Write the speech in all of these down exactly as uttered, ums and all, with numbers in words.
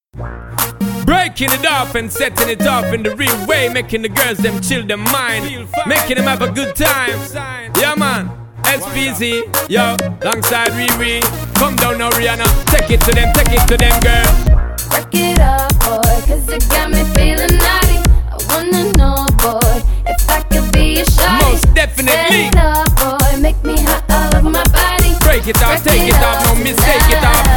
Breaking it off and setting it off in the real way, making the girls them chill their mind, making them have a good time. Yeah man, S P Z, yo, alongside Riri. Come down now Rihanna, take it to them, take it to them girl. Work it up boy, cause it got me feeling naughty. I wanna know boy, if I could be a shawty. Most definitely. Set it up boy, make me hot all over my body. Break it off, take it off, no mistake it off.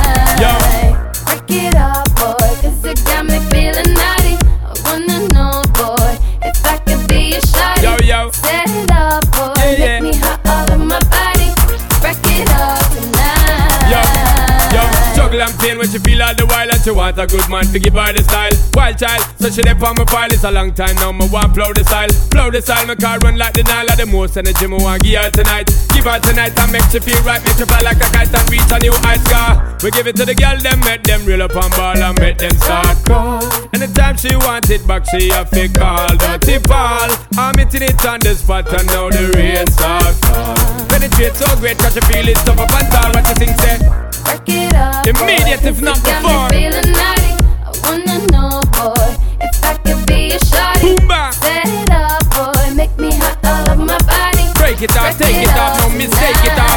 Yo. Work it up boy, cause it got me feeling naughty. I wanna know boy, if I could be a shawty. Yo yo. Set it up boy, yeah, yeah. make me hot all over my body. Break it up tonight. Yo, yo, struggle and pain when she feel all the while, and she want a good man to give her the style. Wild child, so she dey on my file. It's a long time now, me want flow the style. Flow the style, my car run like the Nile. Of the most energy me want give her tonight. Give her tonight and make she feel right. Make she fly like a kite and reach a new high scar. We give it to the girl, them make them reel up on ball and make them start call. Anytime she want it back, she a fake call. Dirty ball, I'm hitting it on the spot and now the rain start fall. Penetrate so great, cause she feel it tough up and tall. What you think say? Work it up immediate boy, if not it got before. Me feeling naughty. I wanna know boy, if I could be a shawty. Boomba. Set it up boy, make me hot all over my body. Break it off, take it, it off, no mistake it off.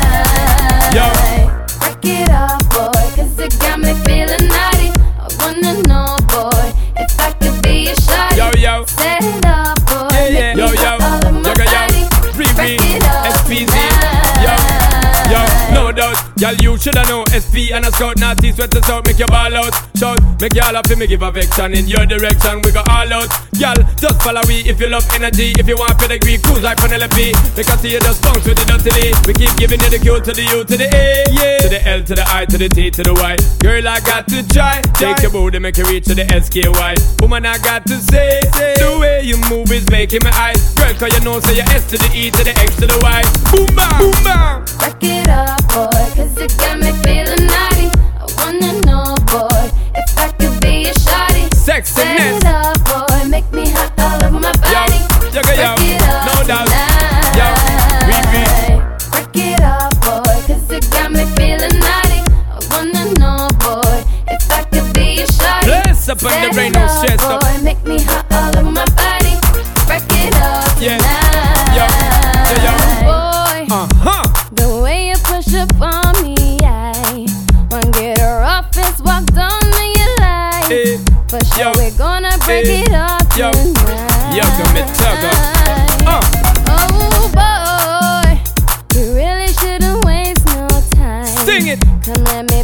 Yo. Work it up boy, cause it got me feeling naughty. I wanna know boy, if I could be a shawty. Yo yo. Set it up boy, yeah, yeah. make Yo me yo. hot all over my Yo body. yo. Riri, S P Z. Yo. Yo, no doubt, y'all you shoulda know S P and a scout, naughty sweat us out, make your ball out. Shout, make you all up, me give affection in your direction, we go all out. Y'all, just follow we if you love energy, if you want pedigree, cruise like Penelope. Because see you just bounce with the dirty. We keep giving you the Q to the U to the A, yeah. To the L to the I to the T to the Y. Girl, I got to try, take your booty, make you reach to the S K Y. Woman, I got to say, say, the way you move is making my eyes. Girl, cause you know, say so you S to the E to the X to the Y. Boom bam, boom bam. Work it up boy, cause it got me feeling naughty. I wanna know boy, if I could be a shawty. Sexiness. Set it up boy, make me hot all over my body. Yo, yo, yo, Work it up no doubt. tonight. Yo, Riri. Work it up boy, cause it got me feeling naughty. I wanna know boy, if I could be a shawty. Bless up on the Set brain, it no up, stress up. boy, make me hot all over my body. Work it up Yeah. tonight. Yo, yo, yo. Boy, Uh-huh. the way you push up on me, I wanna get her off and walk down to your life. Eh, For sure yo, we're gonna break eh, it up yo, tonight. yo, come and tug up. Uh. Oh boy, you really shouldn't waste no time. Sing it. Come let me